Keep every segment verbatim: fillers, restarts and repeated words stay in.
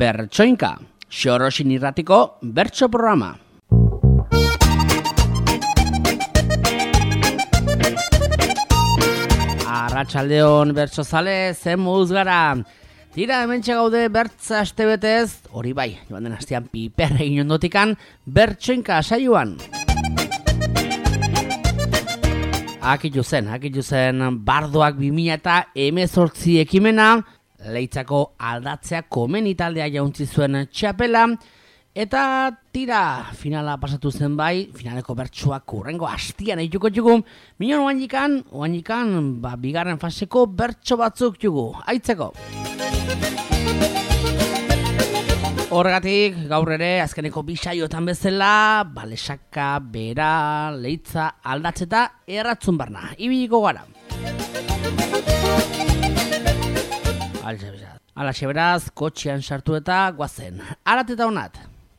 Bertsoinka, Xorosin irratiko bertso programa. Arratsaldeon bertsozale, zen moduz gara. Tira, hementxe gaude bertza astebetez, hori bai, joan den astean piper egin ondotikan, bertsoinka saioan. Akitu zen, akitu zen bardoak bi mila eta hemezortzi ekimena, Leitzako aldatzea komeni taldea jauntzi zuen txapela, eta tira, finala pasatu zen bai, finaleko bertsoak urrengo hastian eituko jugu, minon oainikan, oainikan, ba, bigarren faseko bertso batzuk jugu, aitzeko. Horregatik, gaur ere, azkeneko bisaiotan bezala, ba, Lesaka, Bera, Leitza, aldatzeta, erratzun barna, ibiliko gara. Alaxe beraz, kotxean sartu eta guazen. Arat eta honat.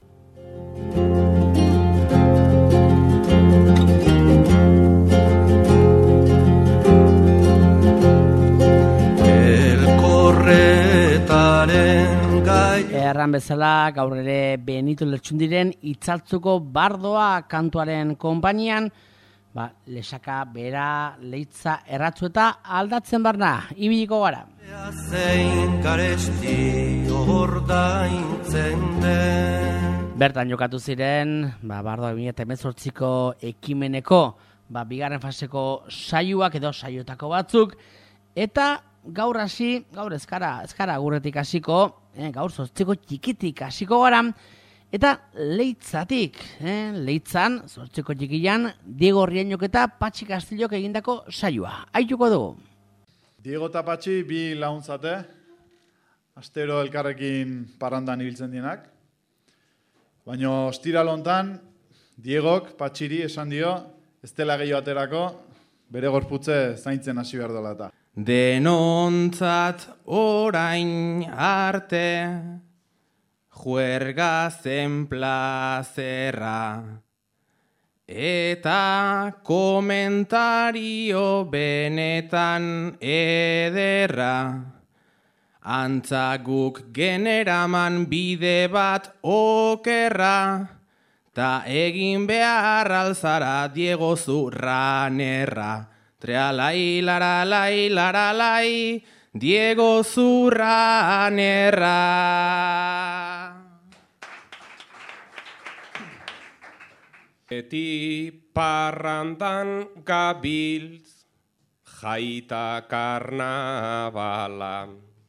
Elkorretaren gai. Erran bezala, gaur ere Benito Lertxundiren itzaltzuko bardoa kantuaren konpainian, ba, Lesaka, Bera, Leitza, erratzu eta aldatzen barna, ibiliko gara. Zein garesti ordaintzen den. Bertan jokatu ziren, ba, bardoa bi mila eta hemezortziko ekimeneko, ba, bigarren faseko saioak edo saiotako batzuk, eta gaur hasi, gaur ezkara, ezkara gurretik hasiko, eh, gaur zortziko txikitik hasiko gara, eta Leitzatik, eh, Leitzan, zortziko txikian, Diego Riañok eta Patxi Castillok egindako saioa. Aituko dugu. Diego eta Patxi bi launtzate, astero elkarrekin parrandan ibiltzen dienak. Baina ostiral hontan, Diegok Patxiri esan dio, ez dela gehiago aterako, bere gorputze zaintzen hasi behar dela eta. Denontzat orain arte, juerga zen plazerra, eta komentario benetan ederra, antzaguk generaman bide bat okerra, ta egin behar alzara Diego Zurranerra. Trealai, laralai, laralai, Diego Zurranerra. Eti parrandan gabiltz, jaita karnabala,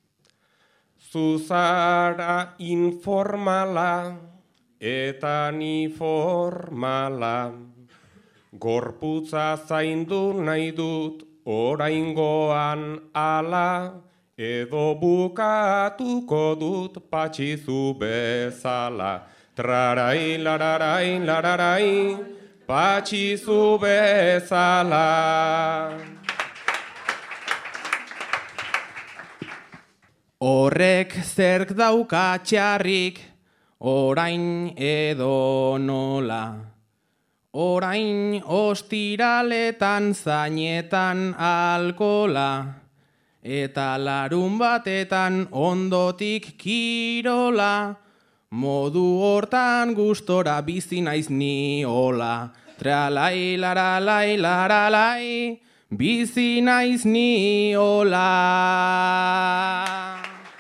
zuzara informala eta ni formala, gorputza zaindu nahi dut oraingoan ala, edo bukatuko dut patxizu bezala. Trarai, lararai, lararai, patxizu bezala. Horrek zerk dauka txarrik, orain edo nola. Orain ostiraletan zainetan alkola, eta larun batetan ondotik kirola, modu hortan gustora bizi naiz ni hola. Tralai, laralai, laralai, bizi naiz ni hola.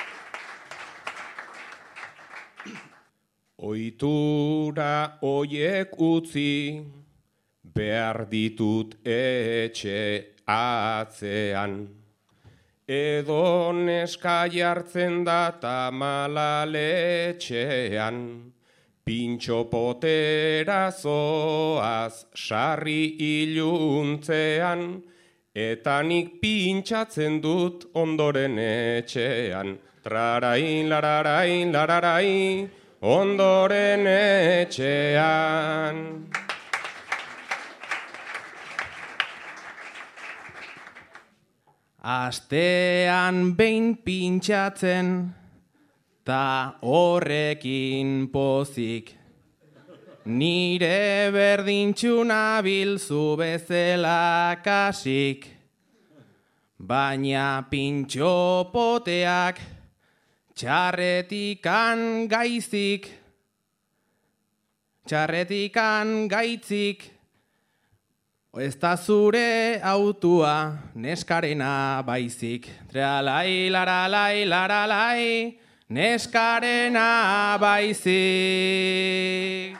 Oitura oiek utzi, behar ditut etxe atzean. Edo neska jartzen da tamala letxean, pintxo potera zoaz sarri iluntzean, eta nik pintxatzen dut ondoren etxean. Trarai, lararai, lararai, ondoren etxean. Astean behin pintxatzen, ta horrekin pozik. Nire berdintxuna bilzu bezala kasik. Baina pintxo poteak Txarretikan gaizik, txarretikan gaitzik, ez da zure autua neskarena baizik. Tralai, laralai, laralai, neskarena baizik.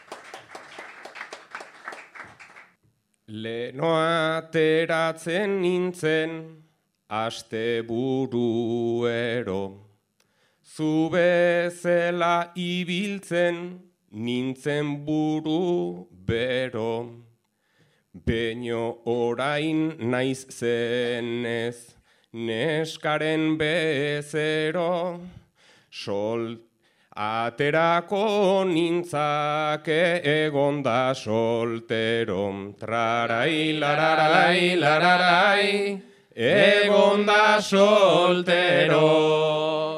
Leno ateratzen nintzen, aste buruero. Zu bezala ibiltzen, nintzen buru bero. Beino orain naiz zenez, neskaren bezero. Sol aterako nintzake egonda soltero. Trarai, lararai, lararai, egonda soltero.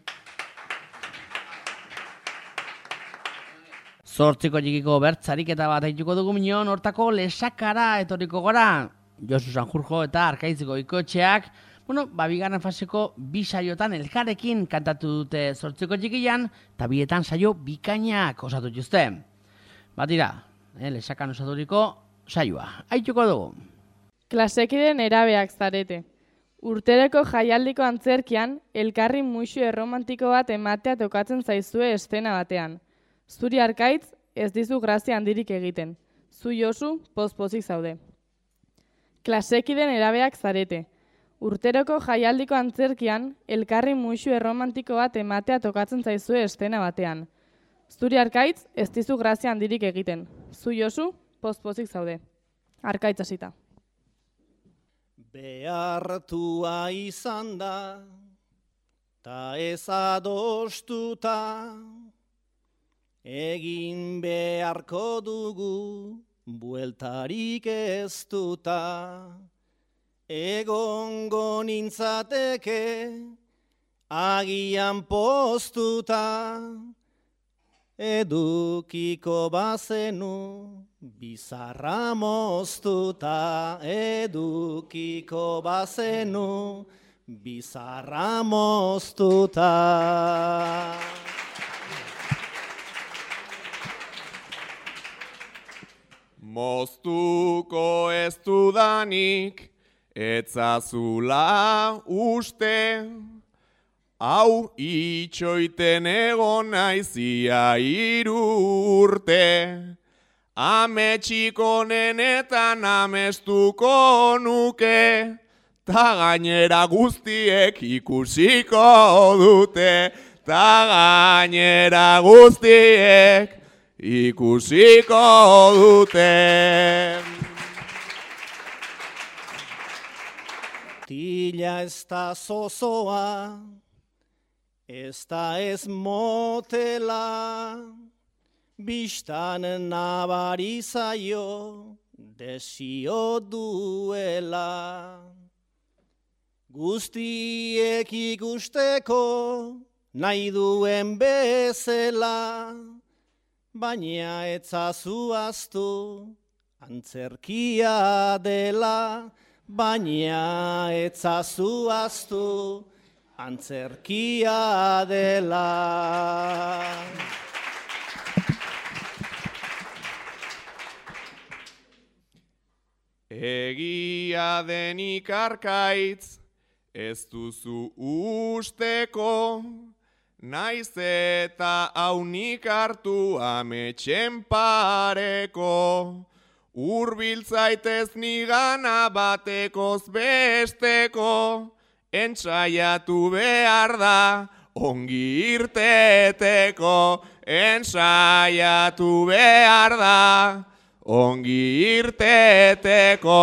Zortziko txikiko bertzariketa bat haituko dugu minon, hortako lesakara etoriko gora. Josu Sanjurjo eta Arkaitziko ikotxeak, bueno, ba, bigarren faseko bi saiotan elkarrekin kantatu dute zortziko txikian, eta bietan saio bikainak osatu dituzte. Batira, eh, lesakan osaturiko saioa. Haituko dugu. Klasekiden erabeak zarete. Urtereko jaialdiko antzerkian, elkarri muixu erromantiko bat ematea tokatzen zaizue estena batean. Zuri Arkaitz ez dizu grazia handirik egiten. Zu Josu pozpozik zaude. Klasekiden erabeak zarete. Urteroko jaialdiko antzerkian, elkarri muixu erromantiko bat ematea tokatzen zaizue estena batean. Zuri Arkaitz ez dizu grazia handirik egiten. Zu Josu pozpozik zaude. Arkaitz hasita. Behartua izan da, ta ez adostuta, egin beharko dugu, bueltarik ez duta. Egongo nintzateke, agian postuta, edukiko bazenu, bizarra moztuta. Edukiko bazenu, bizarra moztuta. Moztuko ez dudanik, etzazula uste, hau itxoiten egon naizia hiru urte. Ametxiko nenetan amestuko nuke, ta gainera guztiek ikusiko dute, ta gainera guztiek ikusiko dute. Tila ez da zozoa, ez da ez motela, bistan nabari zaio, desio duela. Guztiek ikusteko, nahi duen bezela, baina etzazu aztu, antzerkia dela. Baina etzazu aztu, antzerkia dela. Egia denik Arkaitz, ez duzu usteko, naiz eta haunik hartu ametxen pareko. Urbiltzaitez nigana batekoz besteko, entsaiatu behar da ongi irteteko. Entsaiatu behar da ongi irteteko.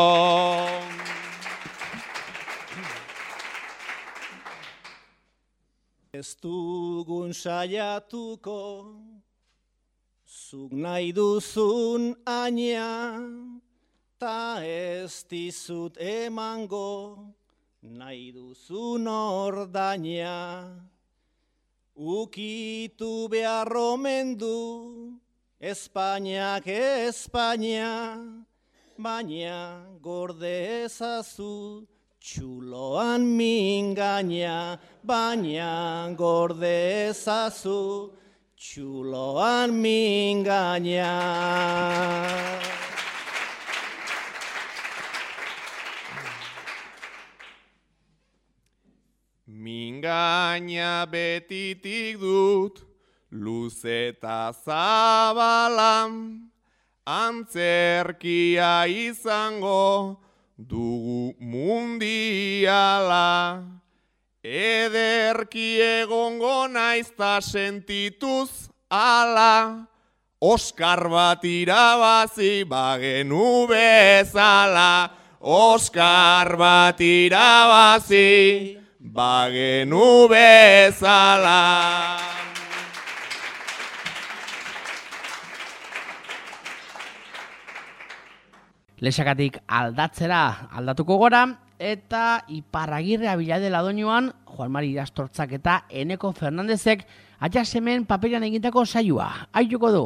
Ez dugun saiatuko, zuk nahi duzun aina, ta ez dizut emango, nahi duzun ordaina. Ukitu behar omen du, Espainiak Espainia, baina gorde ezazu Txuloan mingaina, baina gorde ezazu, txuloan mingaina. Mingaina betitik dut, luze eta zabalan, antzerkia izango dugu mundiala. Ederki egongo naizta sentituz ala, Oskar bat irabazi bagenu bezala, Oskar bat irabazi bagenu bezala. Lesakatik aldatzera aldatuko gora, eta Iparragirre Abiladela doinuan Juan Mari Irastortzak eta Eneko Fernandezek aita semen paperean egindako saioa. Aituko du.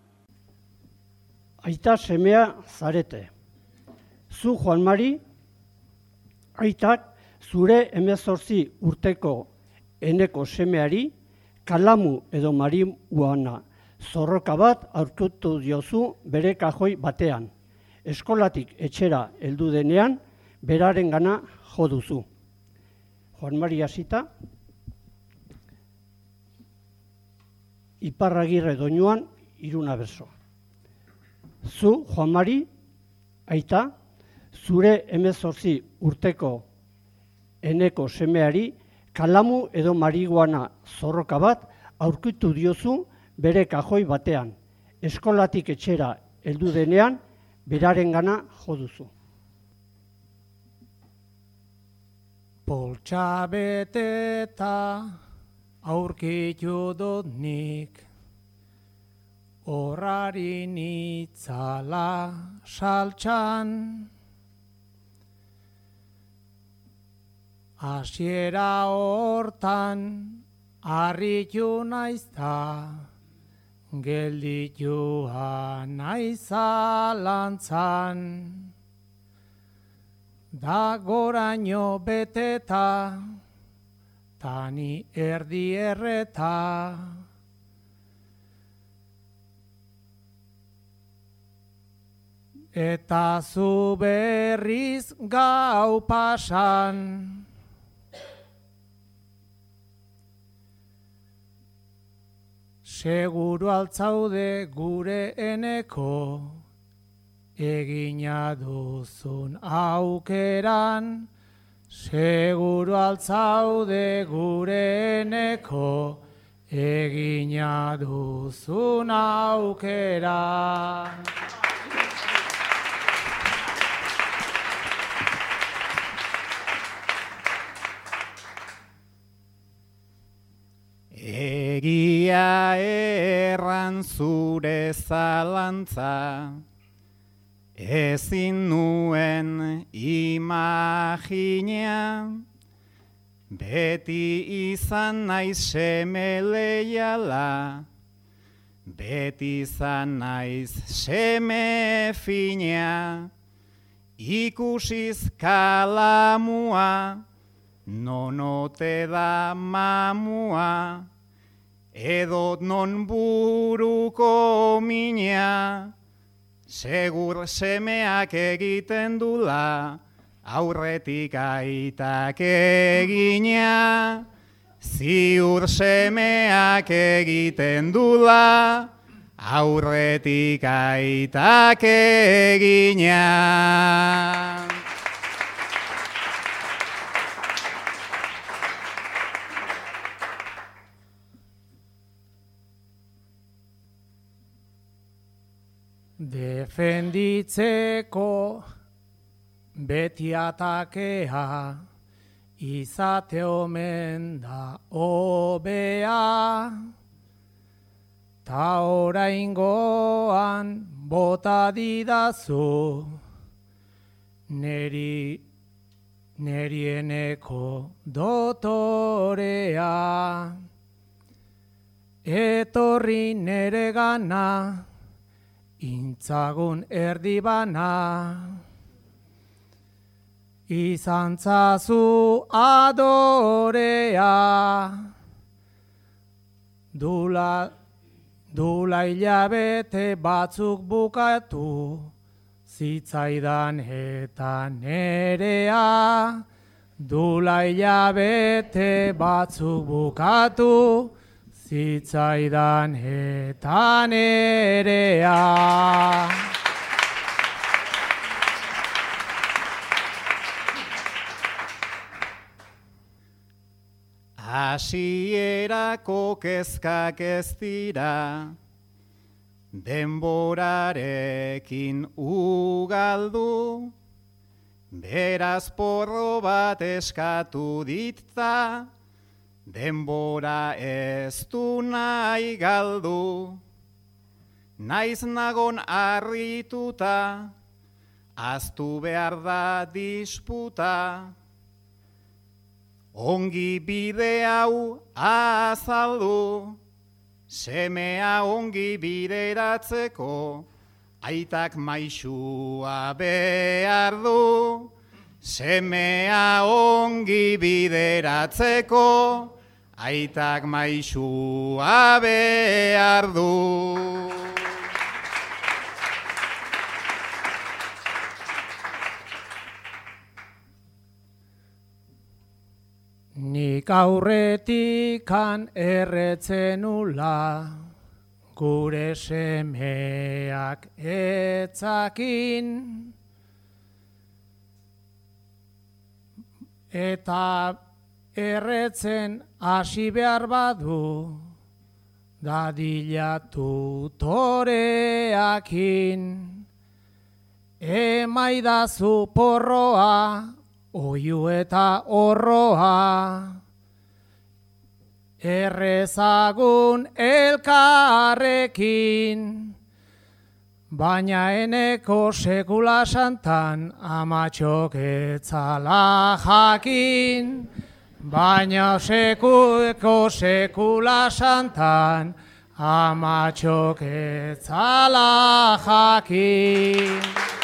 Aita semea zarete. Zu Juan Mari, aitak zure hemezortzi urteko Eneko semeari kalamu edo marihuana zorroka bat aurkitu diozu bere kajoi batean. Eskolatik etxera heldu denean, beraren gana jo duzu. Juan Mari hasita, Iparragirre doinuan iruna berso. Zu, Juan Mari, aita, zure hemezortzi urteko Eneko semeari kalamu edo marihuana zorroka bat aurkitu diozu bere kajoi batean. Eskolatik etxera heldu denean, beraren gana jo duzu. Poltsa beteta aurkitu dut nik, horrari nitzala saltxan. Hasiera hortan harritu naizta, gelditua naizalantzan. Da goraino beteta, tani erdi erreta. Eta zu berriz gau pasan. Seguru altzaude gure Eneko, egina duzun aukeran. Seguru altzaude gure Eneko, egina duzun aukeran. Egia erran zure zalantza, ezin nuen imagina, beti izan naiz seme leiala, beti izan naiz seme fina, ikusiz kalamua, nonote da mamua, edo non buruko mina, segur semeak egiten dula, aurretik aitak egina, ziur semeak egiten dula, aurretik aitak egina. Defenditzeko beti atakea, izate omen da hobea. Ta oraingoan bota didazu, neri, neri Eneko dotorea. Etorri nere gana, intzagun erdi bana, izan zazu adorea. Dula, dula hilabete batzuk bukatu, zitzaidan eta nerea. Dula hilabete batzuk bukatu, zitzaidan eta nerea. Hasierako kezkak ez dira, denborarekin ugaldu, beraz porro bat eskatu ditza, denbora ez du nahi galdu. Naiz nagon harrituta, aztu behar da disputa, ongi bide hau azaldu, semea ongi bideratzeko, aitak maisua behar du. Semea ongi bideratzeko, aitak maisua behar du. Nik aurretikan erretzen ula, gure semeak etzakin, eta erretzen hasi behar badu, dadilatu toreakin. Emaidazu porroa, oiu eta horroa, errezagun elkarrekin, baina eneko sekula santan amatxok etzala jakin, baina sekueko sekula santan amatxok etzala jakin.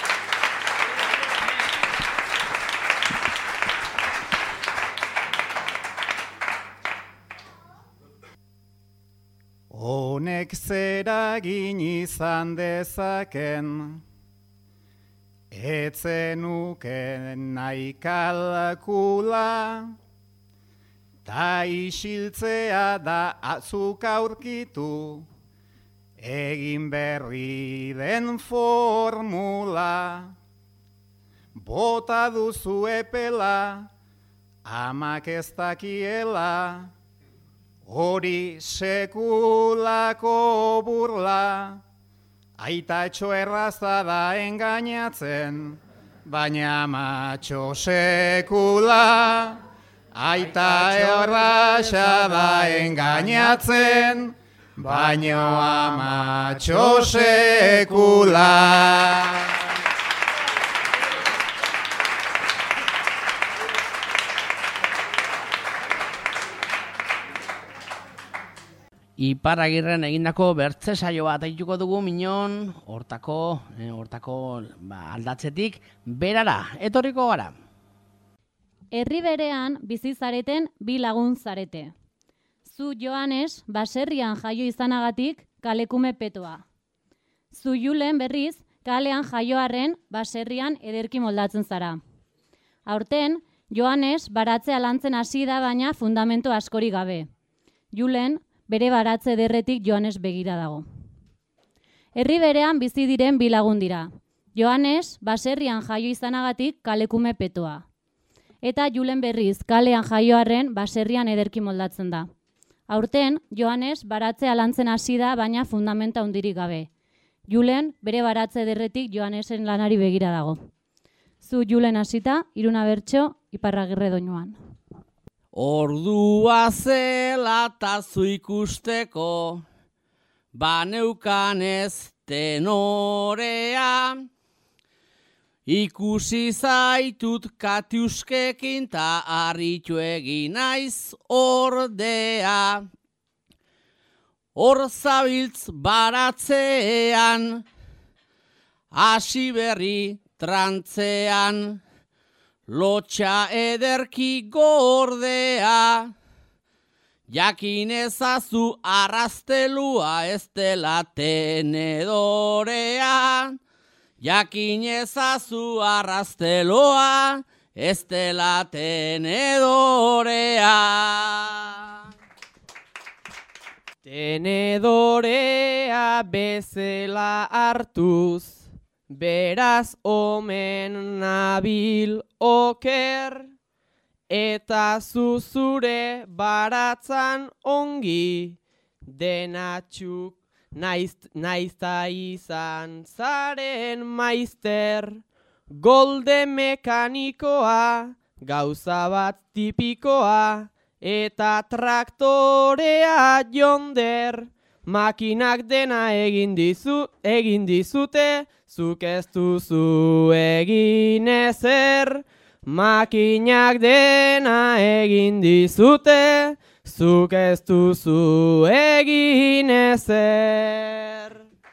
Honek zeragin izan dezaken, etzenuken nahi kalkula, ta isiltzea da azuk aurkitu, egin berri den formula. Bota duzu epela, amak ez dakiela, hori sekulako burla, aitatxo erraza da engainatzen, baina amatxo sekula. Aita erraza da engainatzen, baina amatxo sekula. Iparragirren egindako bertze saio bat aituko dugu minon, hortako, eh, hortako ba, aldatzetik berara, etorriko gara. Herri berean bizi zareten bi lagun zarete. Zu Joanes baserrian jaio izanagatik kalekume petoa. Zu Julen berriz kalean jaioarren baserrian ederki moldatzen zara. Aurten Joanes baratzea lantzen hasi da baina fundamento askori gabe. Julen bere baratze derretik Joanes begira dago. Herri berean bizi diren bi lagun dira. Joanes baserrian jaio izanagatik kalekume petoa. Eta Julen berriz kalean jaioarren baserrian ederki moldatzen da. Aurten Joanes baratzea lantzen hasi da baina fundamenta hundirik gabe. Julen bere baratze derretik Joanesen lanari begira dago. Zu Julen hasita, Iruna bertso, Iparragirre doinuan. Ordua zela tazu ikusteko, baneukanez tenorea, ikusi zaitut katiuskekin ta harritu egin naiz ordea. Hor zabiltz baratzean, hasi berri trantzean, lotxa ederki gordea, jakin ezazu arrastelua ez dela tenedorea, jakin ezazu arrastelua ez dela tenedorea. Tenedorea bezala hartuz, beraz omen nabil oker, eta zuzure baratzan ongi, denatxuk naiz, naizta izan zaren maizter, golde mekanikoa, gauza bat tipikoa, eta traktorea jonder, makinak dena egin dizu, egin dizute, zuk ez duzu egin ezer. Makinak dena egin dizute, zuk ez duzu egin ezer.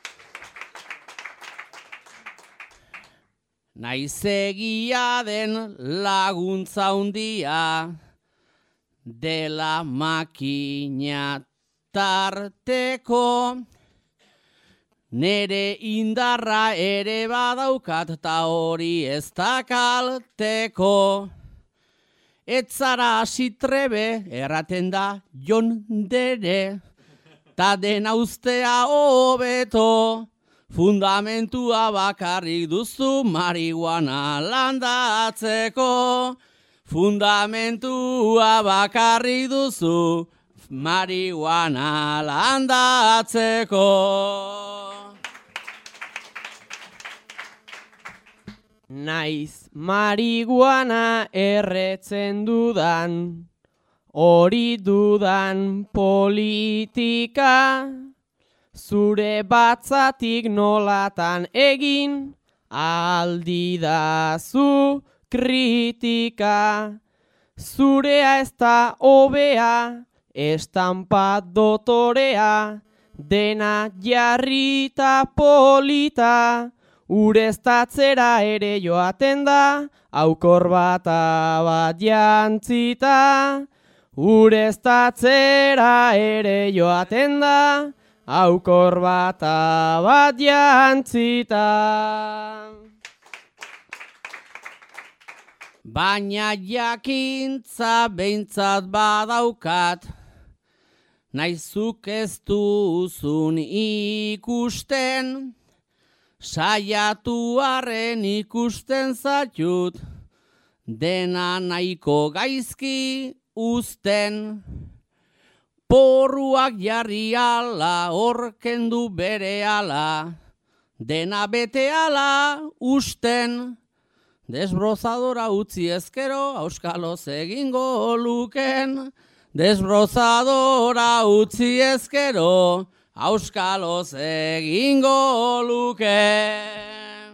Naiz egia den laguntza hundia, dela makina tarteko, nere indarra ere badaukat ta hori ez da kalteko. Etzara hasi trebe erraten da jondere, ta dena ustea hobeto, fundamentua bakarrik duzu marihuana landatzeko. Fundamentua bakarrik duzu marihuana landatzeko. Naiz marihuana erretzen dudan, hori dudan politika, zure batzatik nolatan egin, aldidazu kritika. Zurea ez da hobea, estampa dotorea, dena jarrita polita, ureztatzera ere joaten da, aukor bata bat jantzita. Ureztatzera ere joaten da, aukor bata bat jantzita. Baina jakintza behintzat badaukat, naizuk ez duzun ikusten, saiatu arren ikusten zaitut, dena nahiko gaizki uzten. Porruak jarri ala, orkendu bere ala, dena bete ala usten. Desbrozadora utzi ezkero, auskaloz egingo luken. Desbrozadora utzi ezkero, auskaloz egingo luken.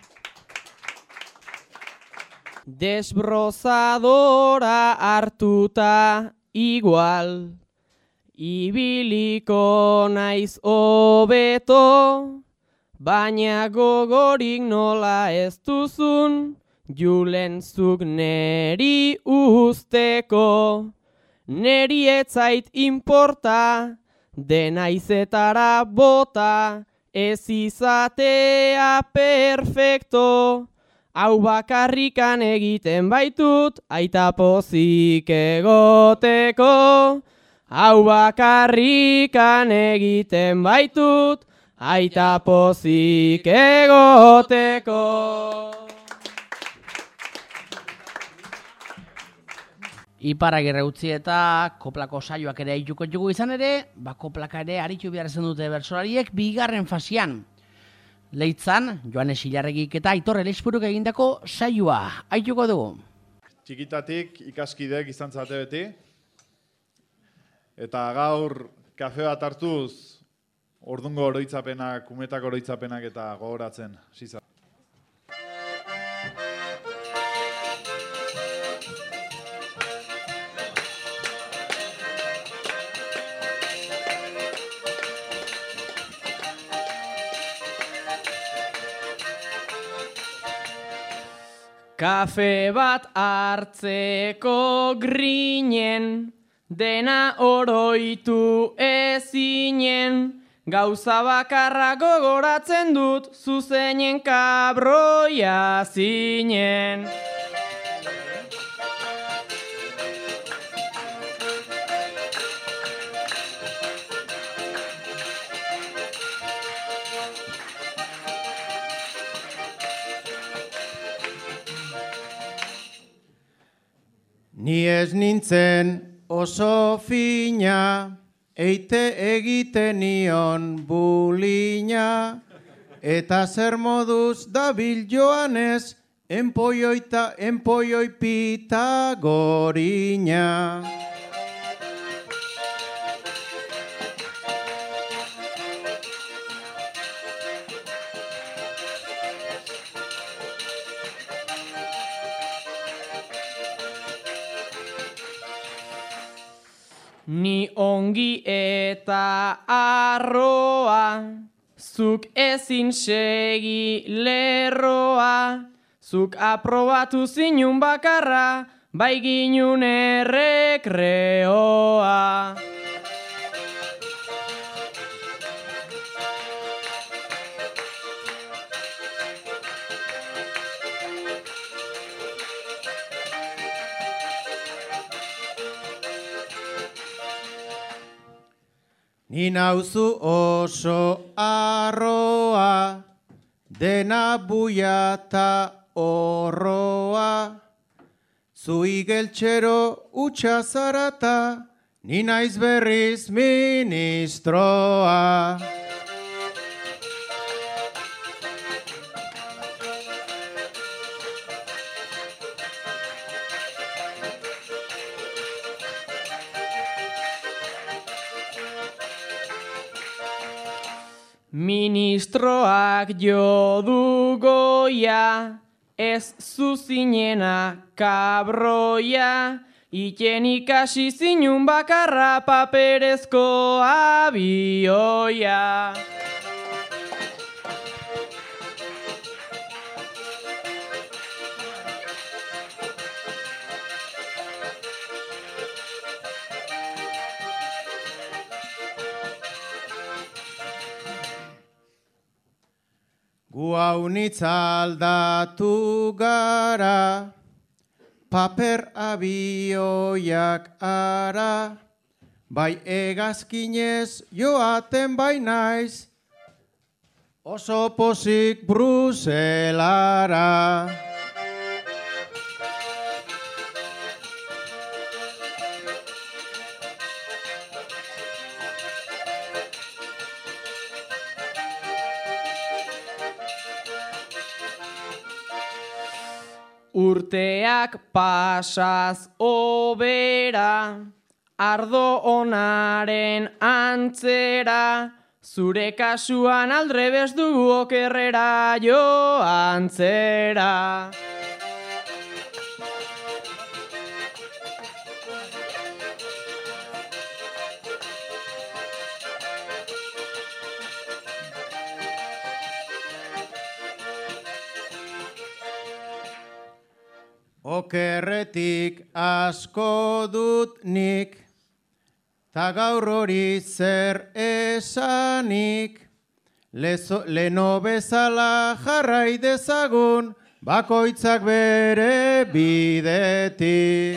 Desbrozadora hartuta igual, ibiliko naiz hobeto, baina gogorik nola ez duzun, julentzuk neri usteko. Neri etzait inporta, dena izetara bota, ez izatea perfecto. Hau bakarrikan egiten baitut, aita pozik egoteko. Hau bakarrikan egiten baitut, aita pozik egoteko. Iparragirre utzi eta koplako saioak ere aituko jugu izan ere, ba koplaka ere aritu behar zen dute bertsolariek bigarren fasian. Leitzan, Joanes Ilarregik eta Aitor Elexpuruk egindako saioa aituko dugu. Txikitatik ikaskideek izan zate beti, eta gaur kafe bat hartuz, ordungo oroitzapenak, umetako oroitzapenak eta gogoratzen, ziza. Kafe bat hartzeko grinen, dena oroitu ezinen, gauza bakarra gogoratzen dut, zuzeinen kabroia zinen. Ni ez nintzen oso fina, eite egiten nion bulina, eta zer moduz dabil joanez, enpoioita, enpoioi pitagorina. Ni ongi eta arroa, zuk ezin segi lerroa, zuk aprobatu zinun bakarra, bai ginun errekreoa. Ni nauzu oso arroa, dena buiata horroa, zu igeltxero utxa zarata, ni naiz berriz ministroa. Ministroak jo du goia, ez zuzinena kabroia, iten ikasi zinun bakarra paperezko abioia. Gu haunitz aldatu gara, paper abioiak ara, bai egazkinez joaten bai naiz, oso pozik Bruselara. Urteak pasaz obera, ardo onaren antzera, zure kasuan aldrebes dugu okerrera joan zera. Okerretik asko dut nik, ta gaur hori zer esanik, leno bezala jarrai dezagun, bakoitzak bere bidetik.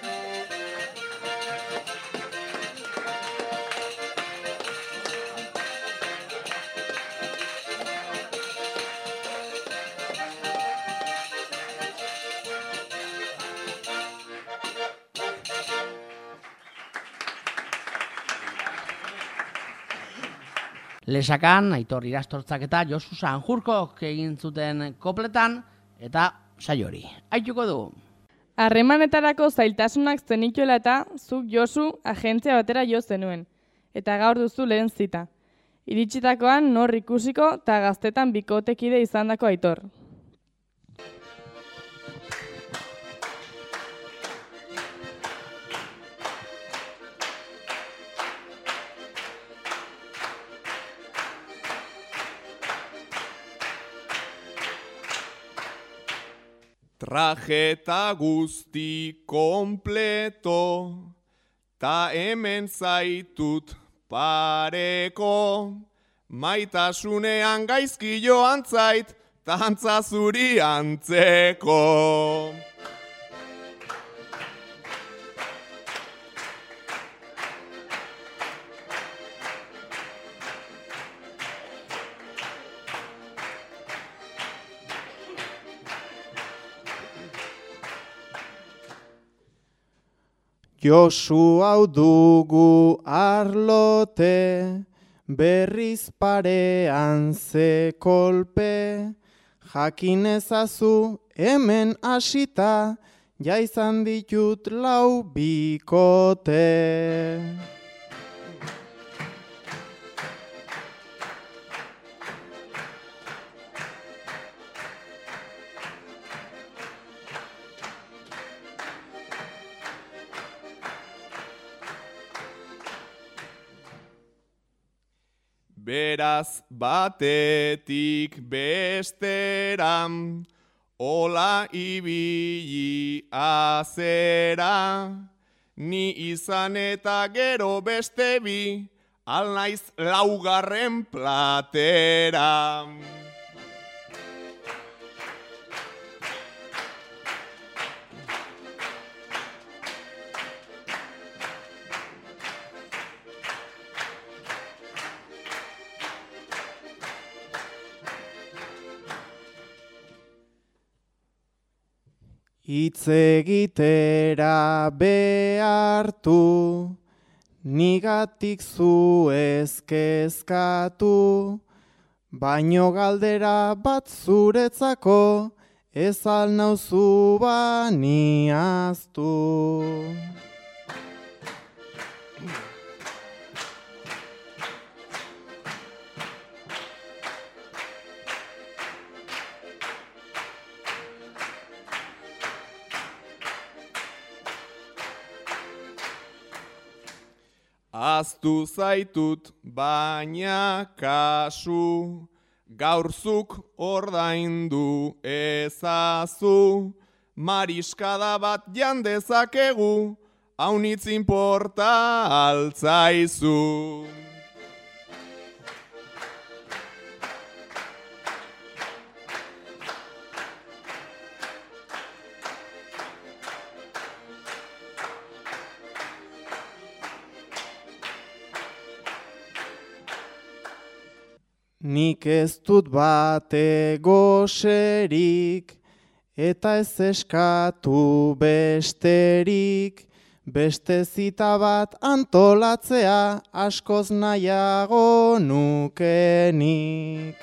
Lesakan, Aitor Irastortzak eta Josu Sanjurkok egin zuten kopletan eta saio hori. Aituko dugu. Harremanetarako zailtasunak zenituela eta zuk Josu agentzia batera jo zenuen. Eta gaur duzu lehen zita. Iritsitakoan nor ikusiko eta gaztetan bikotekide izandako Aitor. trajeta guzti kompleto, ta hemen zaitut pareko, maitasunean gaizki joan zait, ta antza zuri antzeko. Josu hau dugu arlote, berriz parean ze kolpe, jakin ezazu hemen hasita, ja izan ditut lau bikote. Beraz batetik besteran, ola ibili azera, ni izan eta gero beste bi, alnaiz laugarren platera. Hitz egitera behartu, nigatik zu ezkezkatu, baino galdera bat zuretzako, ez al nauzu baniaztu. Aztu zaitut baina kasu, gaurzuk ordaindu ezazu, mariskada bat jan dezakegu, haunitz inporta altzaizu. Nik ez dut bate goserik, eta ez eskatu besterik, beste zita bat antolatzea askoz nahiago nukenik.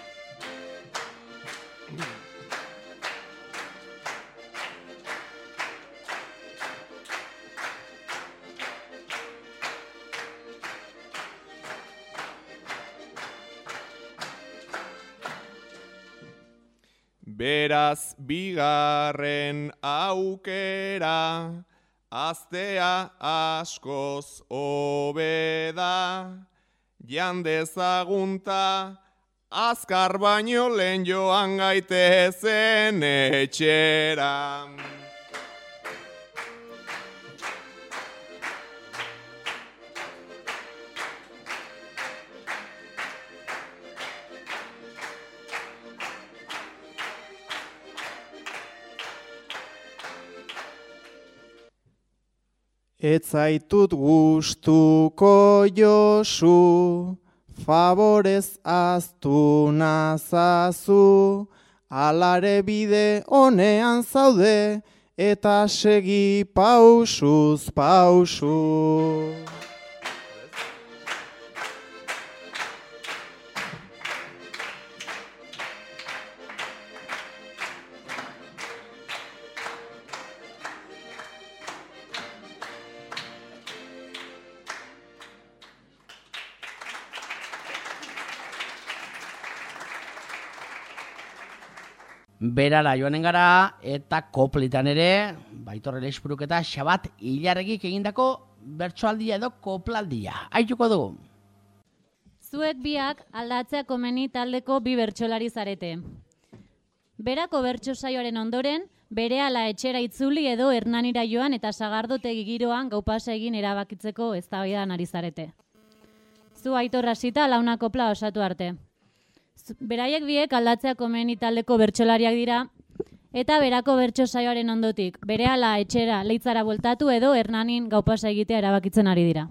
Beraz bigarren aukera, aztea askoz hobeda, jan dezagunta, azkar baino lehen joan gaitezen etxera. Ez zaitut gustuko Josu, favorez aztu nazazu, alare bide honean zaude, eta segi pausuz pausu. Berara joanen gara eta koplitan ere, Baitor Elexburuk eta Xabat Ilarregik egindako bertsoaldia edo koplaldia. Aituko dugu. Zuek biak aldatzea komeni taldeko bi bertsolari zarete. Berako bertso saioaren ondoren, berehala etxera itzuli edo Hernanira joan eta sagardotegi giroan gaupasa egin erabakitzeko eztabaidan ari zarete. Zu Aitor hasita launa kopla osatu arte. Beraiek biek aldatzea komeni taldeko bertsolariak dira, eta berako bertso saioaren ondotik, berehala etxera leitzara bueltatu edo Hernanin gaupasa egitea erabakitzen ari dira.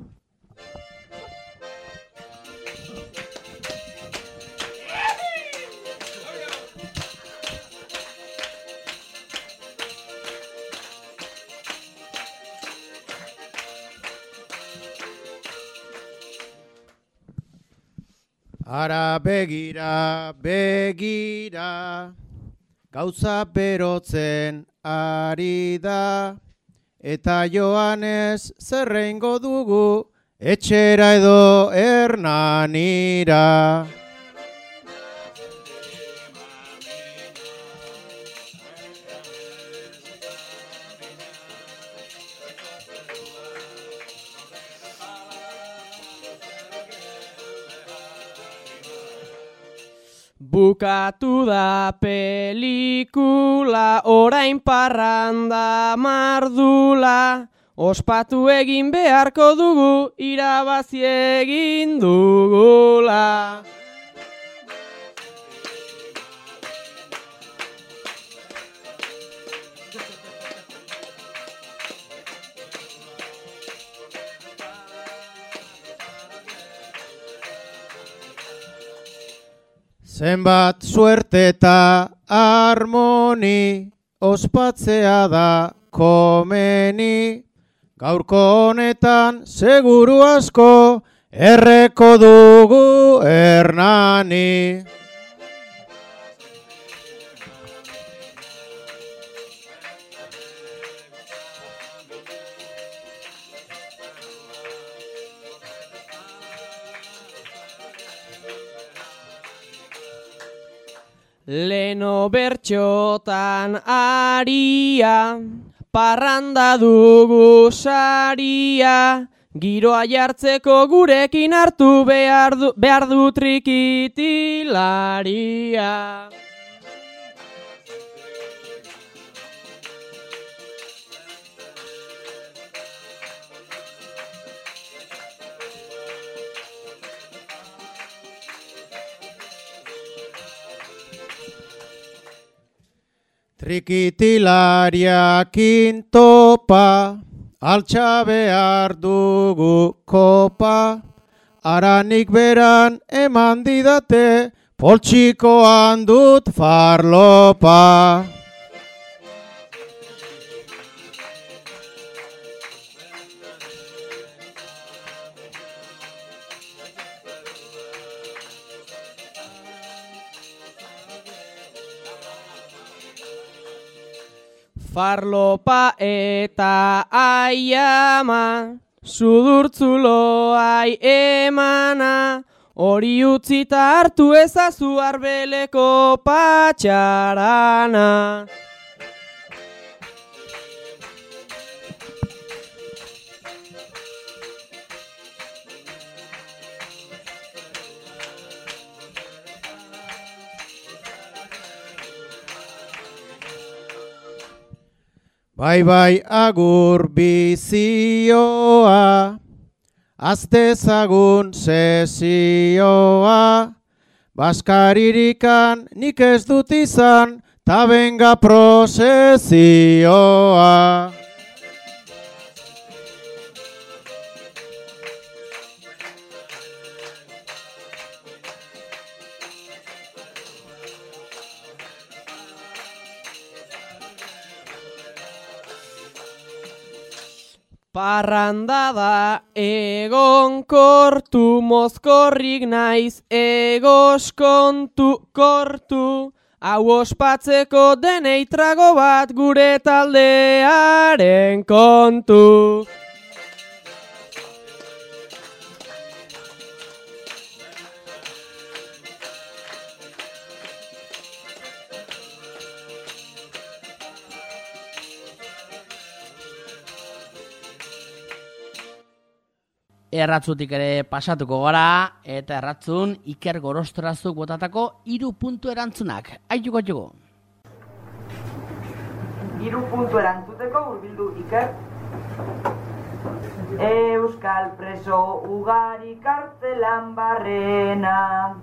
Ara begira, begira, gauza berotzen ari da, eta Joanes zerreingo dugu, etxera edo Hernanira. Bukatu da pelikula, orain parranda mardula, ospatu egin beharko dugu, irabazi egin dugula. Zenbat suerte eta harmoni, ospatzea da komeni, gaurko honetan seguru asko, erreko dugu Hernani. Leno bertxotan aria, parranda dugu saria, giroa jartzeko gurekin hartu behar du, behar du trikitilaria. Trikitilariakin topa, altxa behar dugu kopa, aranik beran eman didate, poltsikoan dut farlopa. Farlopa eta aiama, sudurtzulo ai emana, hori utzita hartu ezazu arbeleko patxarana. Bai bai agur bizioa, aztezagun sesioa, Baskaririkan nik ez dut izan, ta benga prozesioa. Parranda da egon kortu, mozkorrik naiz egoskontu kortu, hau ospatzeko denei trago bat gure taldearen kontu. Erratzutik ere pasatuko gara, eta erratzun Iker Gorostrazuk botatako hiru puntu erantzunak. Aituko jugo. hiru puntu erantzuteko hurbildu Iker. Euskal preso ugari kartzelan barrena.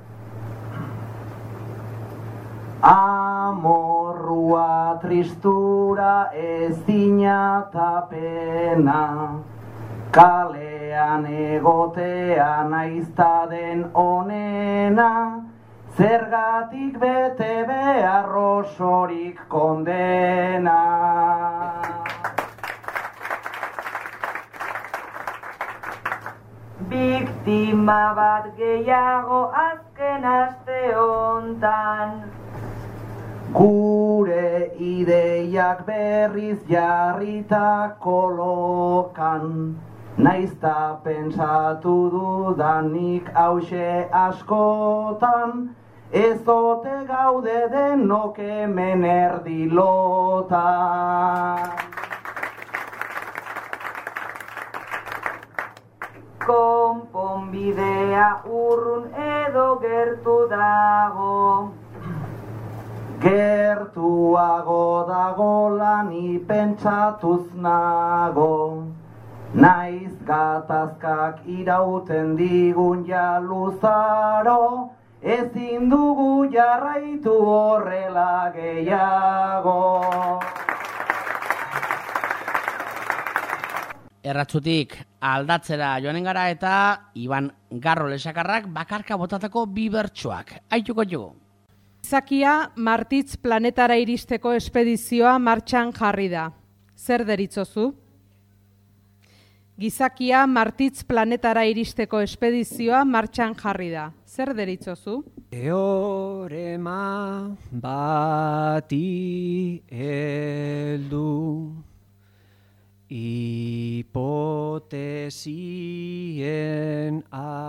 Amorrua, tristura, ezina ta pena. Kalean egotea naizta den onena. Zergatik bete behar osorik kondena. Biktima bat gehiago azken aste hontan. Gure ideiak berriz jarrita kolokan. Naizta pentsatu dudanik hause askotan. Ez ote gaude denok hemen erdilotan. Konponbidea urrun edo gertu dago. Gertuago dago lani pentsatuz nago. Naiz gatazkak irauten digun jaluzaro. Ezin dugu jarraitu horrela gehiago. Erratzutik aldatzera joanen gara eta Iban Garro Lesakarrak bakarka botatako bi bertsoak. Aituko jugu. Gizakia Martitz planetara iristeko espedizioa martxan jarri da. Zer deritzozu? Gizakia Martitz planetara iristeko espedizioa martxan jarri da. Zer deritzozu? Teorema bati heldu, hipotesien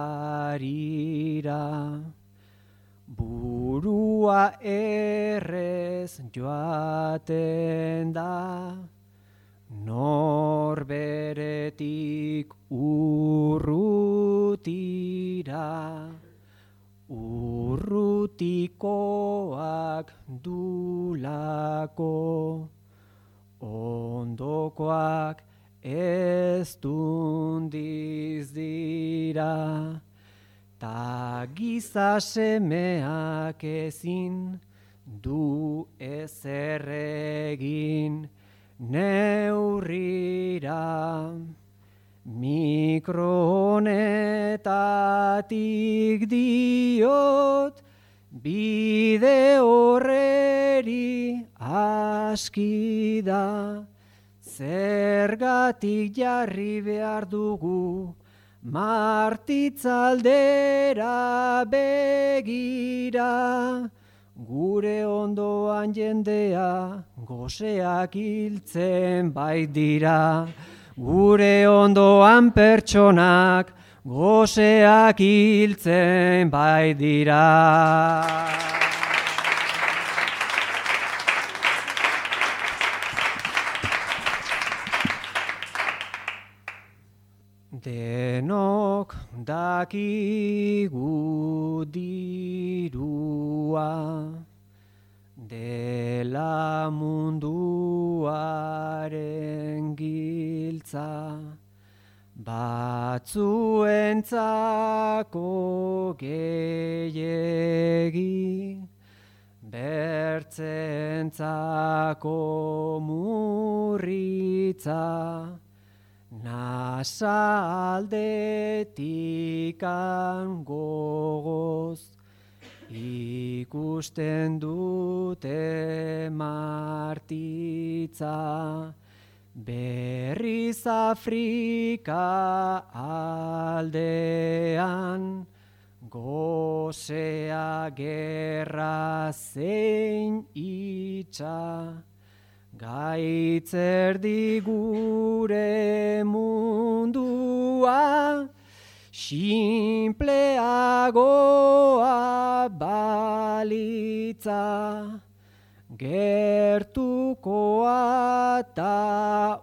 arira, burua errez joaten da, norberetik urrutira, urrutikoak dulako, ondokoak ez dundiz dira, ta giza semeak ezin du ezer egin neurrira. Mikrohonetatik diot bide horreri aski da, zergatik jarri behar dugu Martitzaldera begira. Gure ondoan jendea goseak hiltzen bait dira. Gure ondoan pertsonak goseak hiltzen bait dira. Denok dakigu dirua dela munduaren giltza, batzuentzako gehiegi, bertzentzako murritza, nasa aldetikan gogoz, ikusten dute Martitza, berriz Afrika aldean, gozea gerra zein itxa, gaitzerdi gure mundua, sinpleagoa balitza, gertukoa ta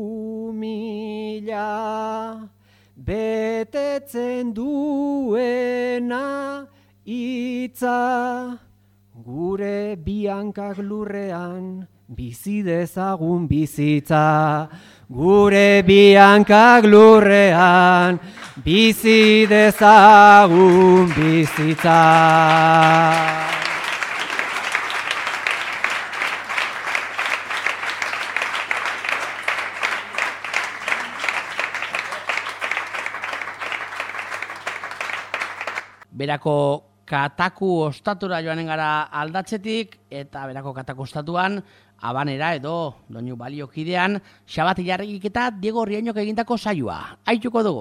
umila, betetzen duena hitza, gure biankak lurrean bizi dezagun bizitza, gure bihankak lurrean, bizi dezagun bizitza. Berako kataku ostatura joanen gara aldatzetik, eta berako kataku ostatuan, abanera edo doinu baliokidean, Xabat Ilarregik eta Diego Riañok egindako saioa. Aituko dugu.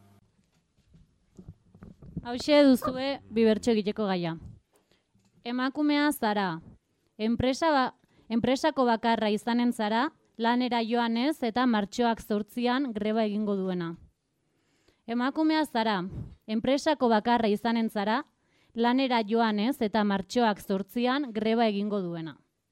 Hauxe duzue bibertxo egiteko gaia. Emakumea zara, enpresa ba, enpresako bakarra izanen zara, lanera joanez eta martxoak zortzian greba egingo duena. Emakumea zara, enpresako bakarra izanen zara, lanera joanez eta martxoak zortzian greba egingo duena.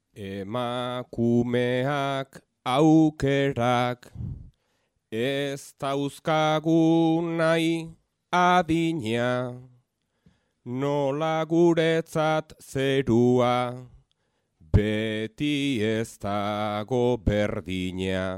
Emakumeak aukerak ez dauzkagu nahi adina, nola guretzat zerua beti ez dago berdina.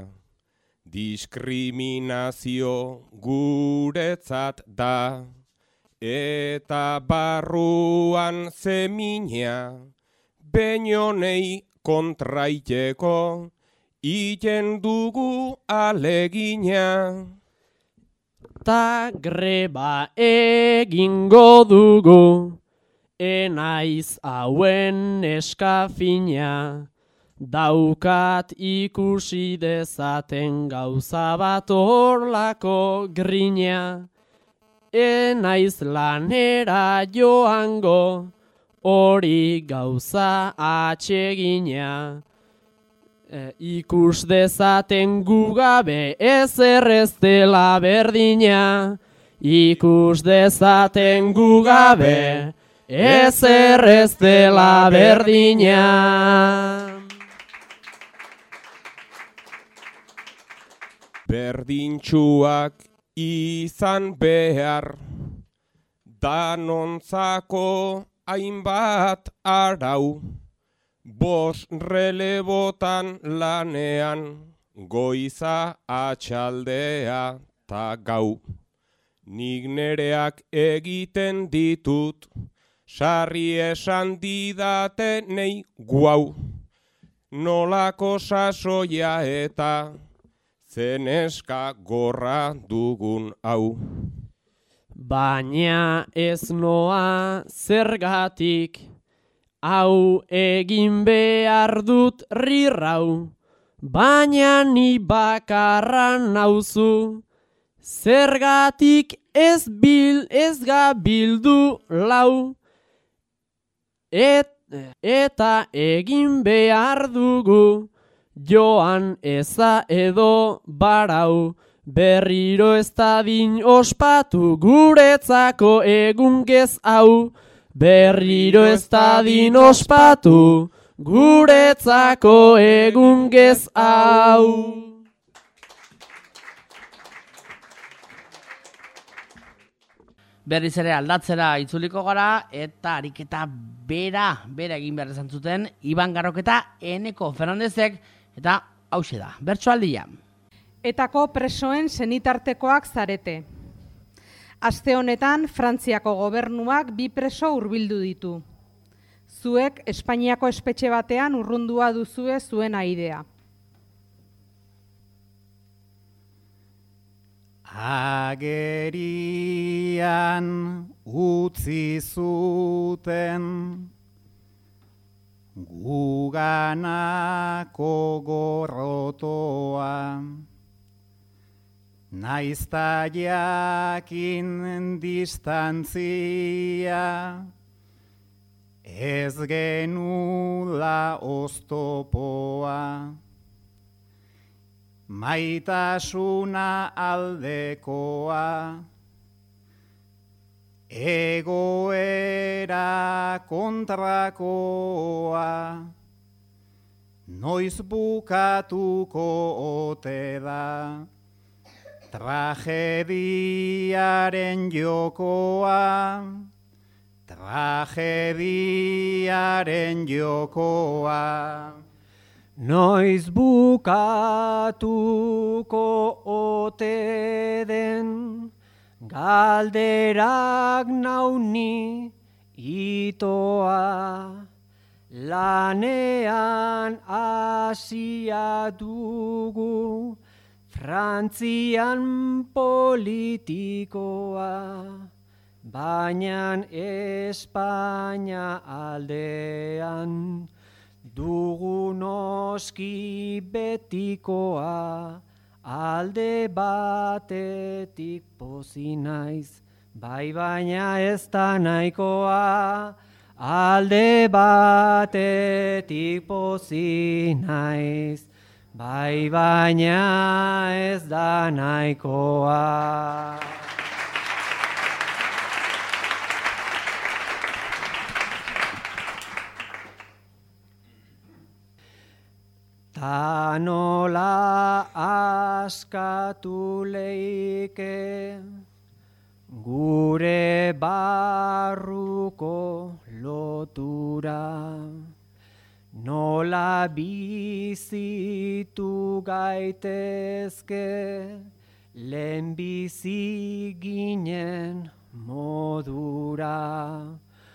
Diskriminazio guretzat da, eta barruan zemina, beñonei kontraiteko, iten dugu alegina. Ta greba egingo dugu, enaiz hauen eskafina, daukat ikusi dezaten gauza bat horlako grina. Enaiz lanera joango, hori gauza atsegina. E, ikus dezaten gugabe ezer ez dela berdina. Ikus dezaten gugabe ezer ez dela berdina. Berdintxuak izan behar, danontzako hainbat arau, bos relebotan lanean, goiza atxaldea ta gau. Nik nereak egiten ditut, sarri esan didatenei guau, nolako sasoia eta zeneska gorra dugun hau. Baina ez noa zergatik, hau egin behar dut rirrau, baina ni bakarra nauzu, zergatik ez bil ez gabildu lau, Et, eta egin behar dugu, joan eza edo barau, berriro ez dadin ospatu guretzako egun gez hau. Berriro ez dadin ospatu guretzako egun gez hau. Berriz ere aldatzera itzuliko gara, eta ariketa bera, bera egin behar izan zuten, Iban Garrok eta Eneko Fernandezek, eta hauxe da, bertsoaldia. Etako presoen senitartekoak zarete. Aste honetan, Frantziako gobernuak bi preso hurbildu ditu. Zuek Espainiako espetxe batean urrundua duzue zuen aidea. Agerian utzi zuten guganako gorrotoa, naizta jakin distantzia, ez genula oztopoa. Maitasuna aldekoa, egoera kontrakoa, noiz bukatuko ote da, tragediaren jokoa, tragediaren jokoa. Noiz bukatuko ote den, galderak nauni itoa, lanean hasia dugu, Frantzian politikoa, baina Espainia aldean, dugu noski betikoa, alde batetik pozi naiz, bai baina ez da nahikoa, alde batetik pozi naiz, bai baina ez da nahikoa. Ta nola askatu leike gure barruko lotura, nola bizitu gaitezke lehenbizi ginen modura.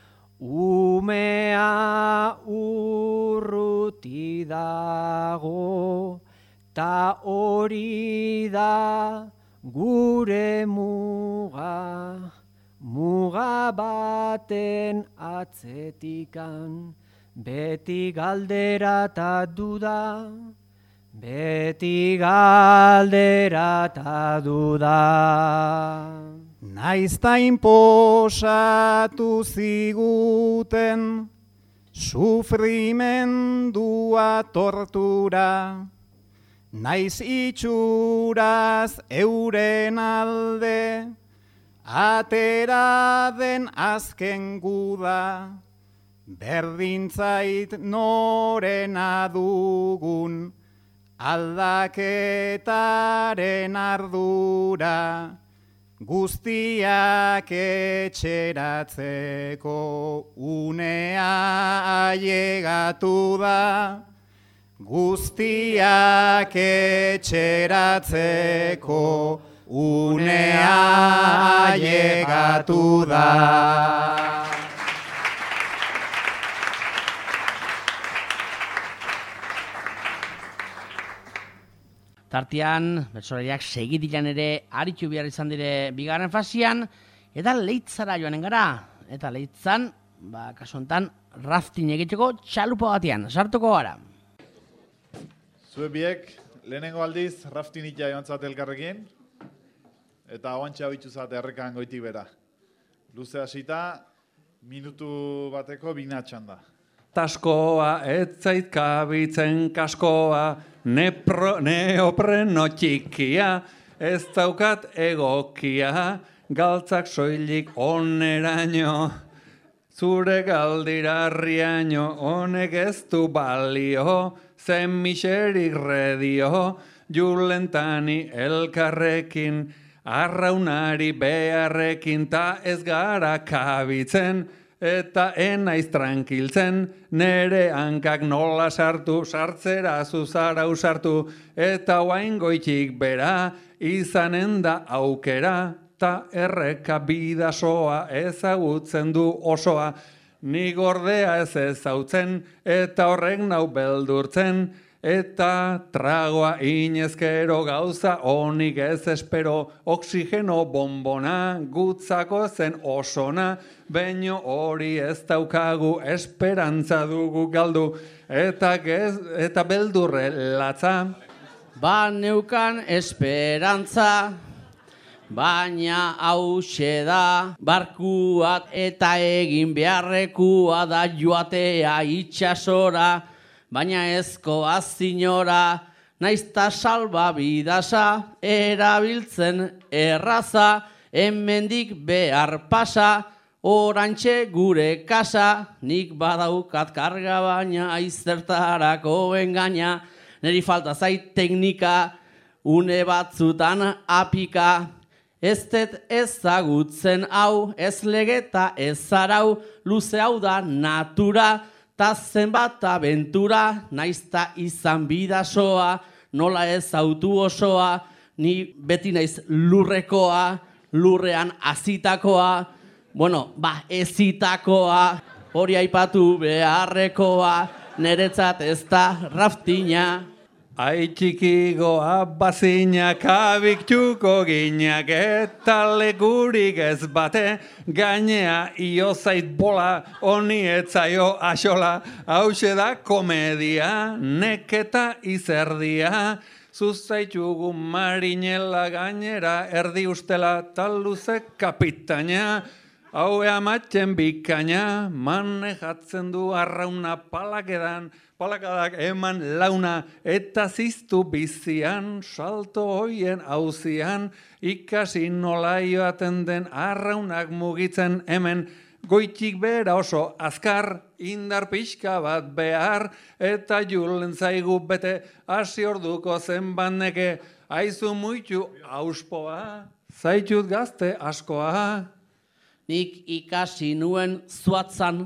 Umea urruti dago, ta hori da gure muga, muga baten atzetikan, beti galdera ta duda, beti galdera ta duda. Naizta inposatu ziguten, sufrimendua tortura, naiz itxuraz euren alde, atera den azken guda, berdintzait norena dugun, aldaketaren ardura, guztiak etxeratzeko unea ailegatu da, guztiak etxeratzeko unea ailegatu da. Tartean, bertsolariak segidilan ere aritu behar izan dire bigarren fasian, eta leitzara joanen gara. Eta leitzan, ba, kasu honetan, rafting egiteko txalupa batean, sartuko gara. Zue biek, lehenengo aldiz, rafting itea joan zate elkarrekin, eta oantxe hau itxuzate errekan goitik bera. Luze hasita, minutu bateko binatxan da. Taskoa, etzait kabitzen kaskoa, nepro, neopreno txikia, ez daukat egokia, galtzak soilik oneraino, zure galdirarriaino, honek ez du balio, zen miserik redio, julentani elkarrekin, arraunari beharrekin, ta ez gara kabitzen, eta enaiz trankiltzen, nere hankak nola sartu, sartzera zuzara usartu, eta oain goitik bera, izanen da aukera, ta erreka bidasoa ezagutzen du osoa, ni gordea ez ezautzen, eta horrek nau beldurtzen, eta tragoa inezkero gauza honik ez espero, oksigeno bombona gutzako zen osona, baino hori ez daukagu esperantza dugu galdu, eta, gez, eta beldurre latza. Ba neukan esperantza, baina hause da, barkuat eta egin beharrekua da joatea itxasora, baina ezko azinora, naizta salba bidasa, erabiltzen erraza, hemendik behar pasa, orantxe gure kasa, nik badaukat karga baina aizertarako engaina, neri falta zait teknika, une batzutan apika, ez det ezagutzen hau, ez legeta ez zarau, luze hau da natura, Ta zenbat abentura, naizta izan bidasoa, nola ez autu osoa, ni beti naiz lurrekoa, lurrean azitakoa, bueno, ba, ezitakoa, hori aipatu beharrekoa, neretzat ez da raftina. Ai txikigoa bazinak abiktuko ginak eta lekurik ez bate, gainea io zait bola, honi etzaio axola, hause da komedia, neketa izerdia, zuzaitugu marinela gainera, erdi ustela taluze kapitaina, hau amatzen bikaina, manejatzen du arrauna palakedan, palakadak eman launa, eta ziztu bizian, salto hoien hauzian, ikasi nola joaten den arraunak mugitzen hemen, goitik bera oso azkar, indar pixka bat behar, eta julen zaigu bete, hasi orduko zenbandeke, aizu muitu auspoa, zaitut gazte askoa. Nik ikasi nuen zuatzan,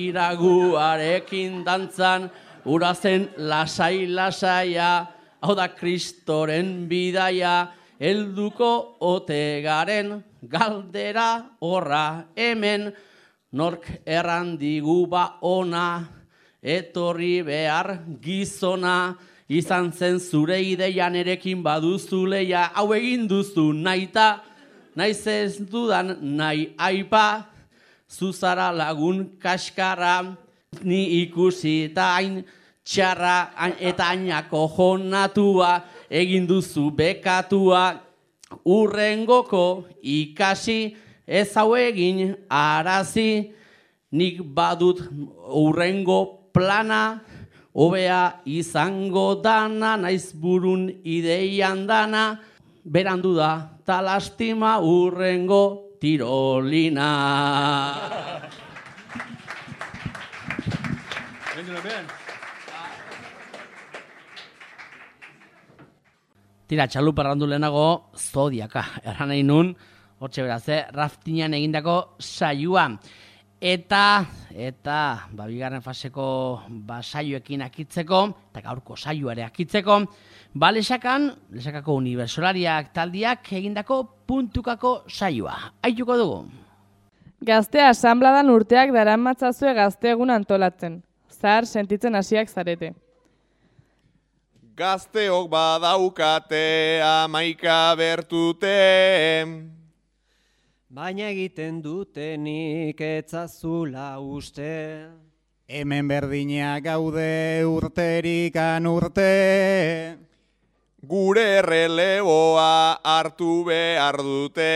piraguarekin dantzan, urazen lasai-lasaia, hau da kristoren bidaia, helduko ote garen, galdera horra hemen, nork errandigu ba ona, etorri behar gizona, izan zen zure ideian erekin baduzu leia, hau egin duzu naita, naiz ez dudan nahi aipa, zuzara lagun kaskarra, ni ikusi eta hain txarra eta hainako jonatua, egin duzu bekatua, urrengoko ikasi, ez hau egin arazi, nik badut urrengo plana, hobea izango dana, naiz burun ideian dana, berandu da, ta lastima urrengo tirolina. Tira, txalupa errandu lehenago, zodiaka, erran nahi nun, hortxe beraz, eh? Raftinan egindako saioa. Eta, eta, ba, bigarren faseko ba, saioekin akitzeko, eta gaurko saioare akitzeko, ba, lesakan, lesakako unibersolariak taldiak egindako puntukako saioa. Aituko dugu. Gazte asanbladan urteak daramatzazue gazte egun antolatzen. Zahar sentitzen hasiak zarete. Gazteok badaukate amaika bertute, baina egiten dutenik etzazula uste. Hemen berdinak gaude urterikan urte, gure erreleboa hartu behar dute.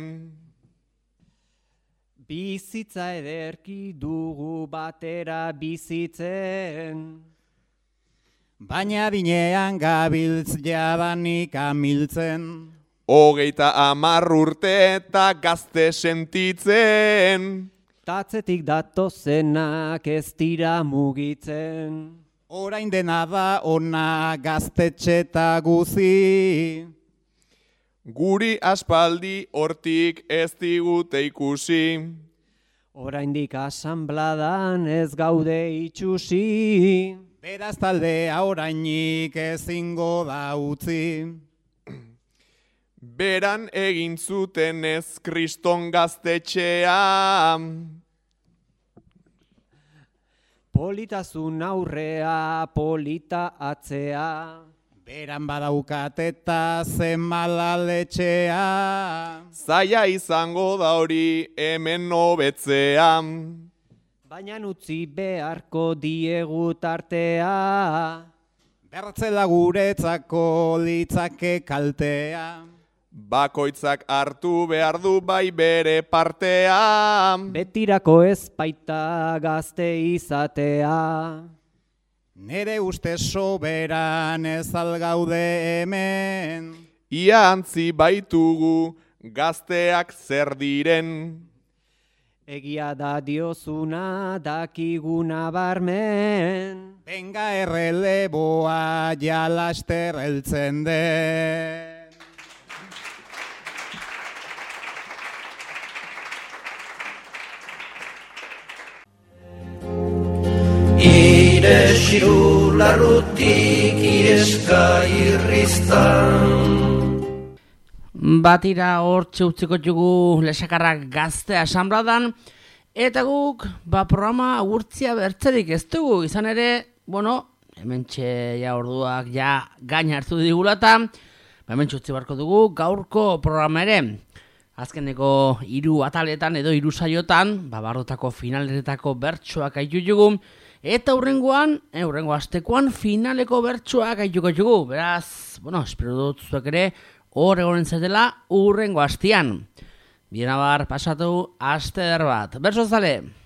Bizitza ederki dugu batera bizitzen, baina dinean gabiltz jadanik amiltzen. Hogeita hamar urte eta gazte sentitzen, tatzetik datozenak ez dira mugitzen. Orain dena da ona gaztetxeta guzi, guri aspaldi hortik ez digute ikusi. Oraindik asanbladan ez gaude itxusi, beraz taldea orainik ezingo da utzi. Beran egin zuten ez kriston gaztetxea, politasun aurrea, polita atzea. Beran badaukat eta zen malaletxea, zaila izango da hori hemen hobetzea. Baina utzi beharko diegu tartea, bertzela guretzako litzake kaltea. Bakoitzak hartu behar du bai bere partea, betirako ez baita gazte izatea. Nere uste soberan ez algaude hemen, ia antzi baitugu gazteak zer diren. Egia da diozuna dakiguna barmen, benga erreleboa jalaster heltzen den. Ixiru larrutik ieska irriztan. Batira hortxe utziko jugu lesakarrak gazte asanbladan, eta guk, ba, programa agurtzia bertzerik ez dugu, izan ere, bueno, hemen ja orduak ja gain hartu digulata, ba, hemen utzi barko dugu gaurko programa ere. Azkeneko hiru ataletan edo hiru saiotan, ba, bardotako finaleretako bertsoak aitu jugu, eta hurrengoan, eh, hurrengo astekoan finaleko bertsoak aituko jugu. Beraz, bueno, espero dut zuek ere, hor egonen zetela urrengo astian. Bien abar, pasatu aste der bat. Berso zale!